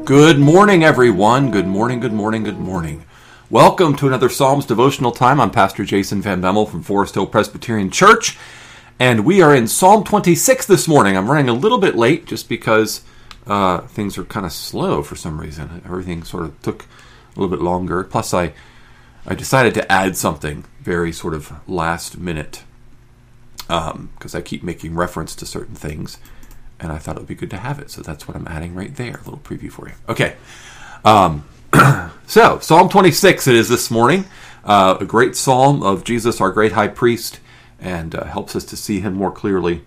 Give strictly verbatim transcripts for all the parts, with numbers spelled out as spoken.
Good morning, everyone. Good morning, good morning, good morning. Welcome to another Psalms devotional time. I'm Pastor Jason Van Bemmel from Forest Hill Presbyterian Church, and we are in Psalm twenty-six this morning. I'm running a little bit late just because uh, things are kind of slow for some reason. Everything sort of took a little bit longer. Plus, I, I decided to add something very sort of last minute because um, I keep making reference to certain things. And I thought it would be good to have it. So that's what I'm adding right there. A little preview for you. Okay. Um, so, Psalm twenty-six it is this morning. Uh, a great psalm of Jesus, our great high priest, and uh, helps us to see him more clearly.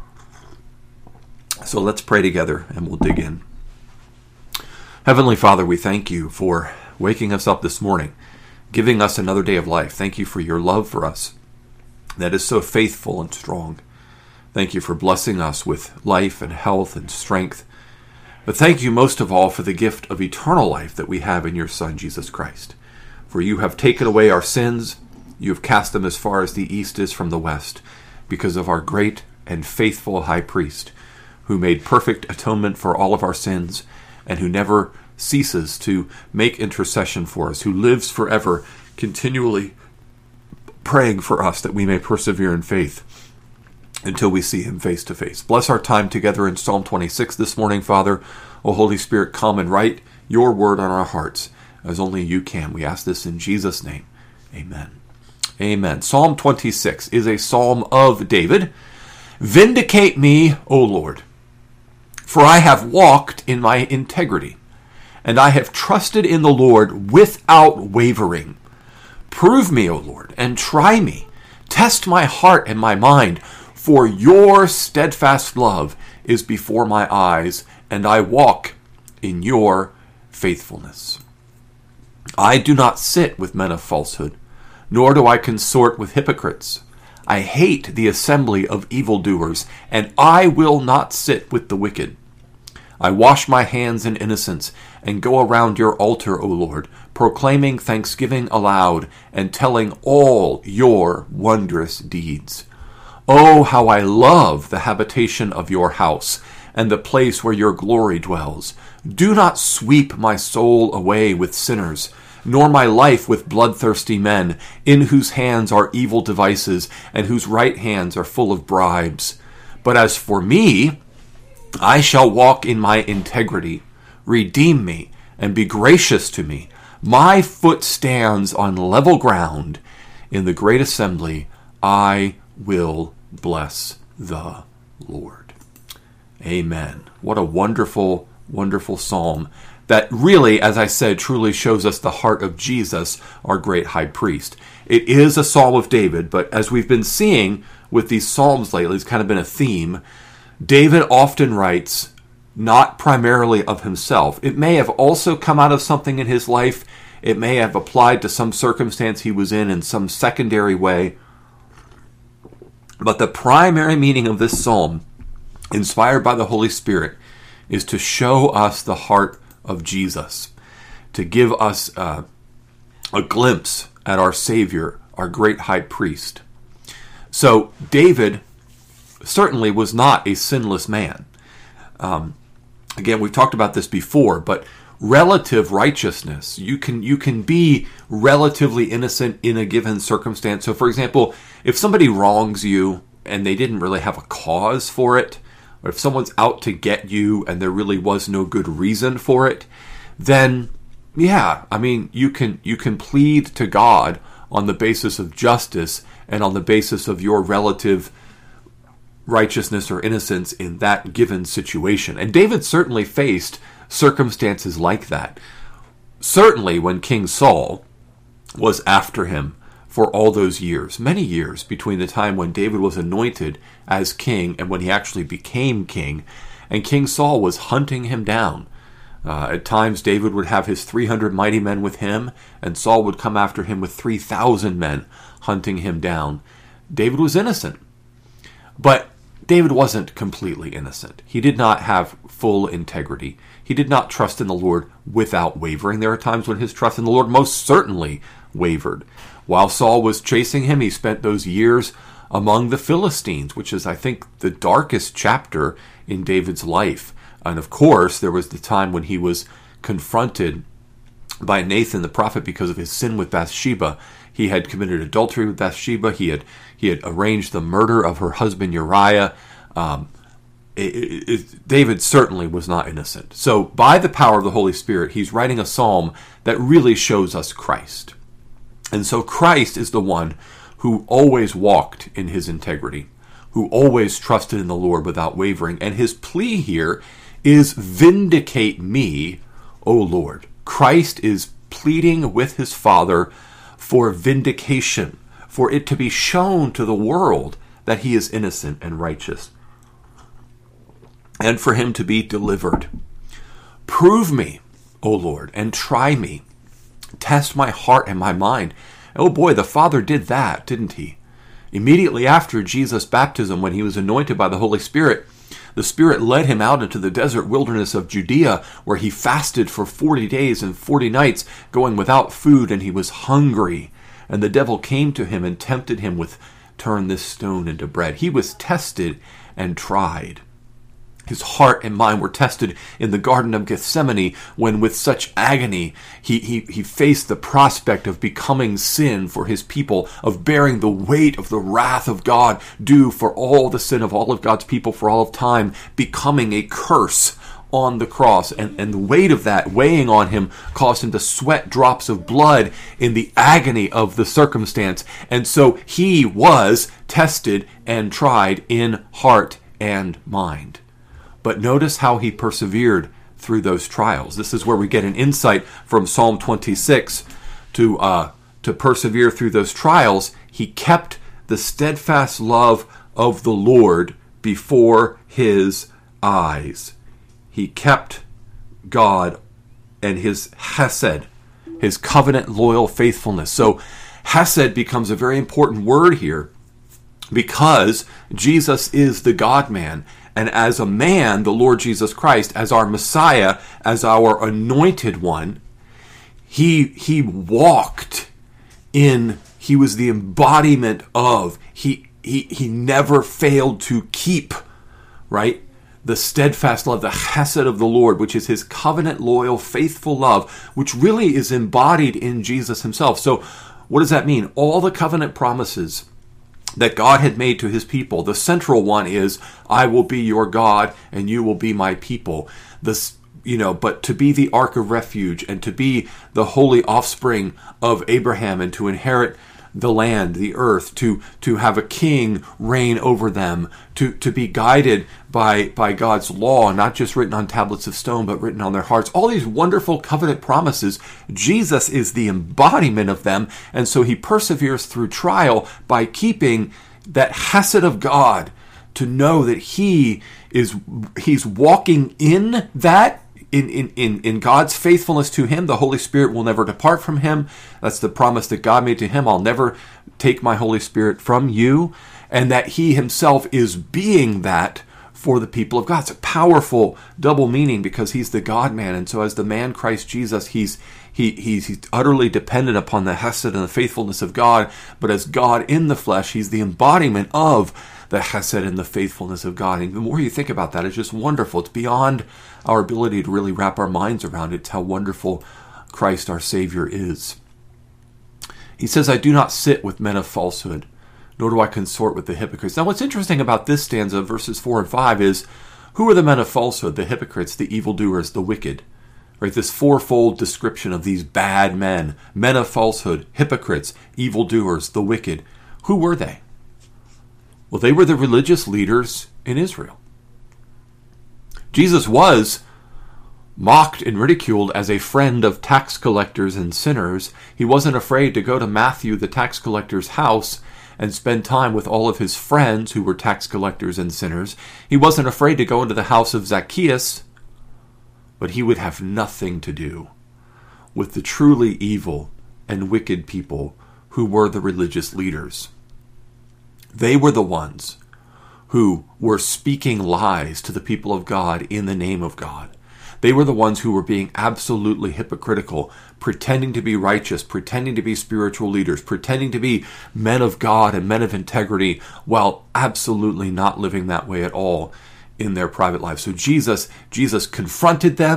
So let's pray together and we'll dig in. Heavenly Father, we thank you for waking us up this morning, giving us another day of life. Thank you for your love for us that is so faithful and strong. Thank you for blessing us with life and health and strength. But thank you most of all for the gift of eternal life that we have in your Son, Jesus Christ. For you have taken away our sins. You have cast them as far as the east is from the west, because of our great and faithful high priest, who made perfect atonement for all of our sins, and who never ceases to make intercession for us, who lives forever, continually praying for us that we may persevere in faith until we see him face to face. Bless our time together in Psalm twenty-six this morning, Father. O Holy Spirit, come and write your word on our hearts as only you can. We ask this in Jesus' name. Amen. Amen. Psalm twenty-six is a psalm of David. Vindicate me, O Lord, for I have walked in my integrity, and I have trusted in the Lord without wavering. Prove me, O Lord, and try me. Test my heart and my mind, for your steadfast love is before my eyes, and I walk in your faithfulness. I do not sit with men of falsehood, nor do I consort with hypocrites. I hate the assembly of evildoers, and I will not sit with the wicked. I wash my hands in innocence, and go around your altar, O Lord, proclaiming thanksgiving aloud, and telling all your wondrous deeds. Oh, how I love the habitation of your house, and the place where your glory dwells. Do not sweep my soul away with sinners, nor my life with bloodthirsty men, in whose hands are evil devices, and whose right hands are full of bribes. But as for me, I shall walk in my integrity. Redeem me, and be gracious to me. My foot stands on level ground. In the great assembly, I will bless the Lord. Amen. What a wonderful, wonderful psalm that really, as I said, truly shows us the heart of Jesus, our great high priest. It is a psalm of David, but as we've been seeing with these psalms lately, it's kind of been a theme. David often writes not primarily of himself. It may have also come out of something in his life. It may have applied to some circumstance he was in in some secondary way. But the primary meaning of this psalm, inspired by the Holy Spirit, is to show us the heart of Jesus, to give us uh, a glimpse at our Savior, our great high priest. So David certainly was not a sinless man. Um, again, we've talked about this before, but relative righteousness, you can you can be relatively innocent in a given circumstance. So, for example, if somebody wrongs you and they didn't really have a cause for it, or if someone's out to get you and there really was no good reason for it, then yeah, I mean, you can you can plead to God on the basis of justice and on the basis of your relative righteousness or innocence in that given situation. And David certainly faced circumstances like that. Certainly when King Saul was after him for all those years, many years between the time when David was anointed as king and when he actually became king, and King Saul was hunting him down. Uh, at times David would have his three hundred mighty men with him, and Saul would come after him with three thousand men hunting him down. David was innocent. But David wasn't completely innocent. He did not have full integrity. He did not trust in the Lord without wavering. There are times when his trust in the Lord most certainly wavered. While Saul was chasing him, he spent those years among the Philistines, which is, I think, the darkest chapter in David's life. And of course, there was the time when he was confronted by Nathan the prophet because of his sin with Bathsheba. He had committed adultery with Bathsheba. He had he had arranged the murder of her husband Uriah. Um, it, it, it, David certainly was not innocent. So by the power of the Holy Spirit, he's writing a psalm that really shows us Christ. And so Christ is the one who always walked in his integrity, who always trusted in the Lord without wavering. And his plea here is, vindicate me, O Lord. Christ is pleading with his Father for vindication, for it to be shown to the world that he is innocent and righteous, and for him to be delivered. Prove me, O Lord, and try me. Test my heart and my mind. Oh boy, the Father did that, didn't he? Immediately after Jesus' baptism, when he was anointed by the Holy Spirit, the Spirit led him out into the desert wilderness of Judea, where he fasted for forty days and forty nights, going without food, and he was hungry. And the devil came to him and tempted him with, turn this stone into bread. He was tested and tried. His heart and mind were tested in the Garden of Gethsemane, when with such agony he, he, he faced the prospect of becoming sin for his people, of bearing the weight of the wrath of God due for all the sin of all of God's people for all of time, becoming a curse on the cross. And, and the weight of that weighing on him caused him to sweat drops of blood in the agony of the circumstance. And so he was tested and tried in heart and mind. But notice how he persevered through those trials. This is where we get an insight from Psalm twenty-six to uh, to persevere through those trials. He kept the steadfast love of the Lord before his eyes. He kept God and his hesed, his covenant loyal faithfulness. So hesed becomes a very important word here, because Jesus is the God-man. And as a man, the Lord Jesus Christ, as our Messiah, as our anointed one, he, he walked in, he was the embodiment of, he, he, he never failed to keep, right? The steadfast love, the chesed of the Lord, which is his covenant, loyal, faithful love, which really is embodied in Jesus himself. So what does that mean? All the covenant promises that God had made to his people. The central one is, I will be your God and you will be my people. This, you know, but to be the ark of refuge and to be the holy offspring of Abraham and to inherit the land, the earth, to, to have a king reign over them, to, to be guided by, by God's law, not just written on tablets of stone, but written on their hearts. All these wonderful covenant promises, Jesus is the embodiment of them, and so he perseveres through trial by keeping that chesed of God, to know that he is, he's walking in that, In, in, in, in God's faithfulness to him. The Holy Spirit will never depart from him. That's the promise that God made to him. I'll never take my Holy Spirit from you. And that he himself is being that for the people of God. It's a powerful double meaning, because he's the God-man. And so as the man Christ Jesus, he's he, he's, he's utterly dependent upon the chesed and the faithfulness of God. But as God in the flesh, he's the embodiment of the chesed and the faithfulness of God. And the more you think about that, it's just wonderful. It's beyond our ability to really wrap our minds around it. It's how wonderful Christ our Savior is. He says, I do not sit with men of falsehood, nor do I consort with the hypocrites. Now what's interesting about this stanza, verses four and five, is who are the men of falsehood? The hypocrites, the evildoers, the wicked. Right? This fourfold description of these bad men, men of falsehood, hypocrites, evildoers, the wicked. Who were they? Well, they were the religious leaders in Israel. Jesus was mocked and ridiculed as a friend of tax collectors and sinners. He wasn't afraid to go to Matthew, the tax collector's house, and spend time with all of his friends who were tax collectors and sinners. He wasn't afraid to go into the house of Zacchaeus, but he would have nothing to do with the truly evil and wicked people who were the religious leaders. They were the ones who were speaking lies to the people of God in the name of God. They were the ones who were being absolutely hypocritical, pretending to be righteous, pretending to be spiritual leaders, pretending to be men of God and men of integrity, while absolutely not living that way at all in their private lives. So Jesus, Jesus confronted them,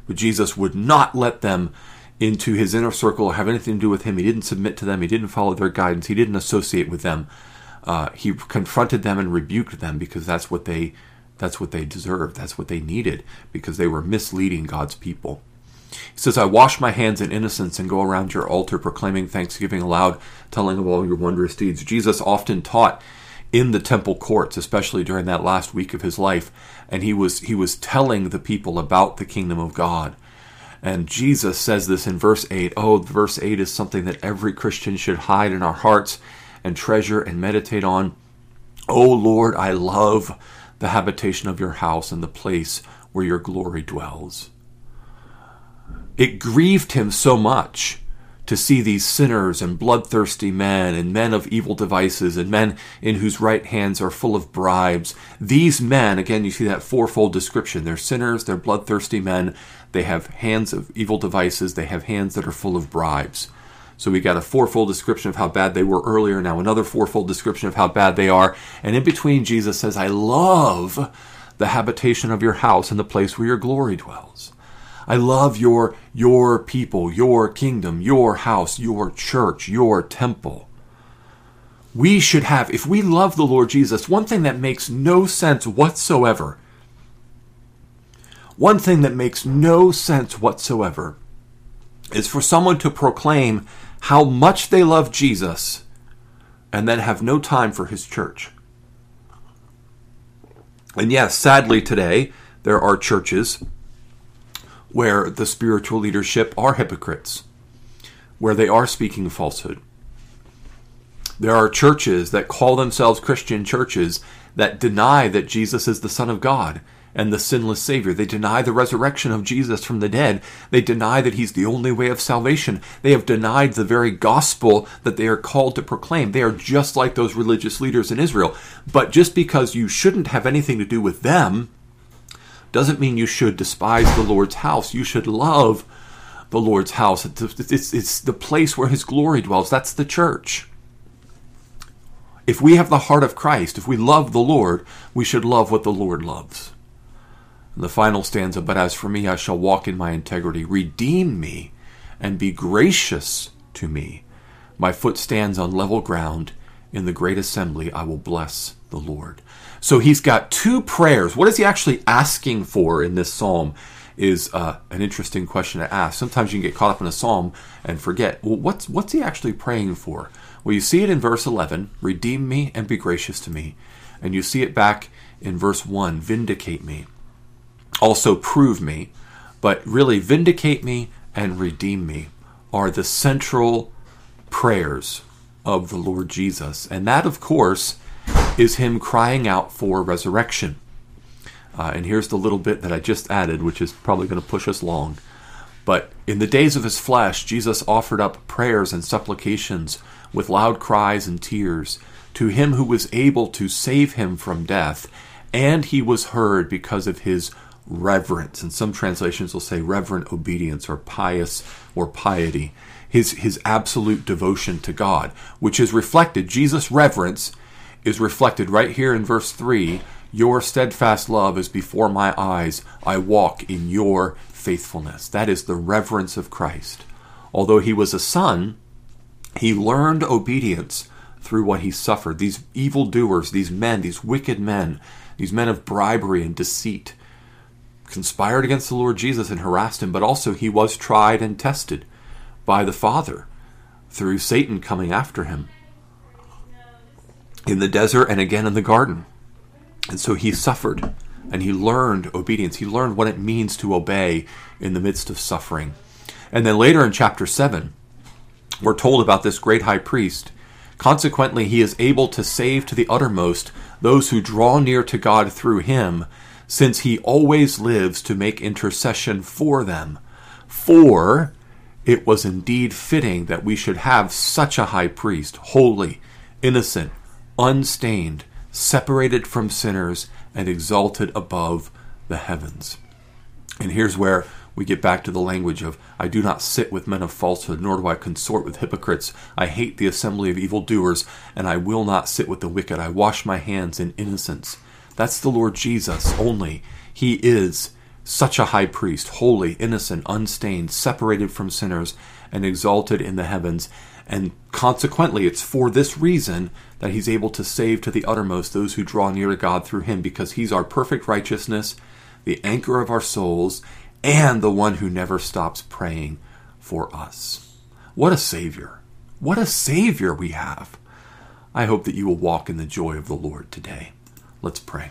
But Jesus would not let them into his inner circle or have anything to do with him. He didn't submit to them. He didn't follow their guidance. He didn't associate with them. Uh, he confronted them and rebuked them because that's what they that's what they deserved. That's what they needed, because they were misleading God's people. He says, I wash my hands in innocence and go around your altar proclaiming thanksgiving aloud, telling of all your wondrous deeds. Jesus often taught in the temple courts, especially during that last week of his life, and he was he was telling the people about the kingdom of God. And Jesus says this in verse eight. Oh, verse eight is something that every Christian should hide in our hearts and treasure and meditate on. Oh Lord, I love the habitation of your house and the place where your glory dwells. It grieved him so much to see these sinners and bloodthirsty men and men of evil devices and men in whose right hands are full of bribes. These men, again, you see that fourfold description. They're sinners, they're bloodthirsty men, they have hands of evil devices, they have hands that are full of bribes. So we got a fourfold description of how bad they were earlier, now another fourfold description of how bad they are. And in between, Jesus says, I love the habitation of your house and the place where your glory dwells. I love your, your people, your kingdom, your house, your church, your temple. We should have, if we love the Lord Jesus, one thing that makes no sense whatsoever, one thing that makes no sense whatsoever is for someone to proclaim how much they love Jesus and then have no time for his church. And yes, sadly today, there are churches where the spiritual leadership are hypocrites, where they are speaking falsehood. There are churches that call themselves Christian churches that deny that Jesus is the Son of God and the sinless Savior. They deny the resurrection of Jesus from the dead. They deny that he's the only way of salvation. They have denied the very gospel that they are called to proclaim. They are just like those religious leaders in Israel. But just because you shouldn't have anything to do with them doesn't mean you should despise the Lord's house. You should love the Lord's house. It's, it's, it's the place where his glory dwells. That's the church. If we have the heart of Christ, if we love the Lord, we should love what the Lord loves. And the final stanza, but as for me, I shall walk in my integrity. Redeem me and be gracious to me. My foot stands on level ground. In the great assembly, I will bless the Lord. So he's got two prayers. What is he actually asking for in this psalm is uh, an interesting question to ask. Sometimes you can get caught up in a psalm and forget, well, what's, what's he actually praying for? Well, you see it in verse eleven, redeem me and be gracious to me. And you see it back in verse one, vindicate me. Also prove me. But really, vindicate me and redeem me are the central prayers of the Lord Jesus. And that, of course, is him crying out for resurrection. Uh, and here's the little bit that I just added, which is probably going to push us long. But in the days of his flesh, Jesus offered up prayers and supplications with loud cries and tears to him who was able to save him from death. And he was heard because of his reverence. And some translations will say reverent obedience or pious or piety. His, his absolute devotion to God, which is reflected, Jesus' reverence is reflected right here in verse three. Your steadfast love is before my eyes. I walk in your faithfulness. That is the reverence of Christ. Although he was a son, he learned obedience through what he suffered. These evildoers, these men, these wicked men, these men of bribery and deceit, conspired against the Lord Jesus and harassed him, but also he was tried and tested by the Father through Satan coming after him in the desert and again in the garden. And so he suffered and he learned obedience. He learned what it means to obey in the midst of suffering. And then later in chapter seven, we're told about this great high priest. Consequently, he is able to save to the uttermost those who draw near to God through him, since he always lives to make intercession for them. For it was indeed fitting that we should have such a high priest, holy, innocent, unstained, separated from sinners, and exalted above the heavens. And here's where we get back to the language of, I do not sit with men of falsehood, nor do I consort with hypocrites. I hate the assembly of evildoers, and I will not sit with the wicked. I wash my hands in innocence. That's the Lord Jesus only. He is such a high priest, holy, innocent, unstained, separated from sinners, and exalted in the heavens. And consequently, it's for this reason that he's able to save to the uttermost those who draw near to God through him, because he's our perfect righteousness, the anchor of our souls, and the one who never stops praying for us. What a Savior. What a Savior we have. I hope that you will walk in the joy of the Lord today. Let's pray.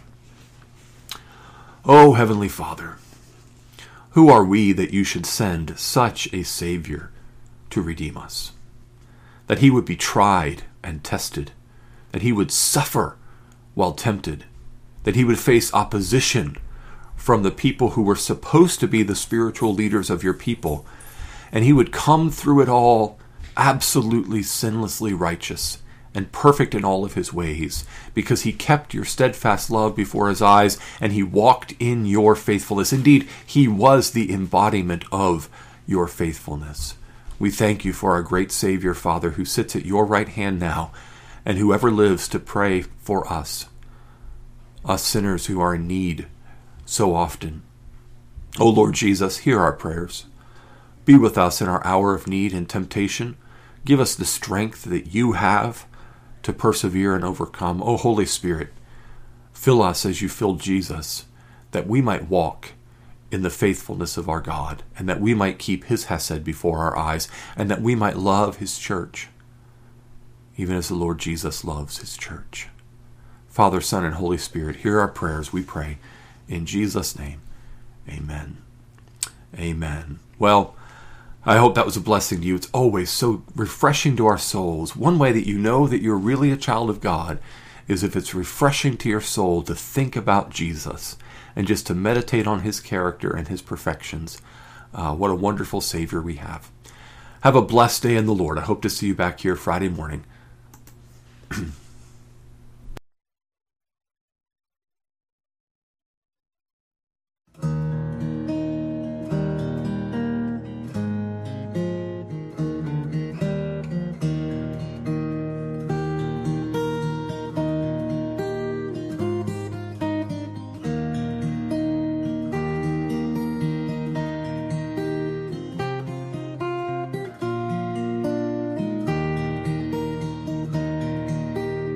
Oh, Heavenly Father, who are we that you should send such a Savior to redeem us? That he would be tried and tested, that he would suffer while tempted, that he would face opposition from the people who were supposed to be the spiritual leaders of your people, and he would come through it all absolutely sinlessly righteous and perfect in all of his ways, because he kept your steadfast love before his eyes, and he walked in your faithfulness. Indeed, he was the embodiment of your faithfulness. We thank you for our great Savior, Father, who sits at your right hand now, and whoever lives to pray for us, us sinners who are in need so often. O Lord Jesus, hear our prayers. Be with us in our hour of need and temptation. Give us the strength that you have to persevere and overcome. O Holy Spirit, fill us as you filled Jesus, that we might walk in the faithfulness of our God, and that we might keep his hesed before our eyes, and that we might love his church, even as the Lord Jesus loves his church. Father, Son, and Holy Spirit, hear our prayers, we pray. In Jesus' name, amen. Amen. Well, I hope that was a blessing to you. It's always so refreshing to our souls. One way that you know that you're really a child of God is if it's refreshing to your soul to think about Jesus and just to meditate on his character and his perfections. Uh, what a wonderful Savior we have. Have a blessed day in the Lord. I hope to see you back here Friday morning.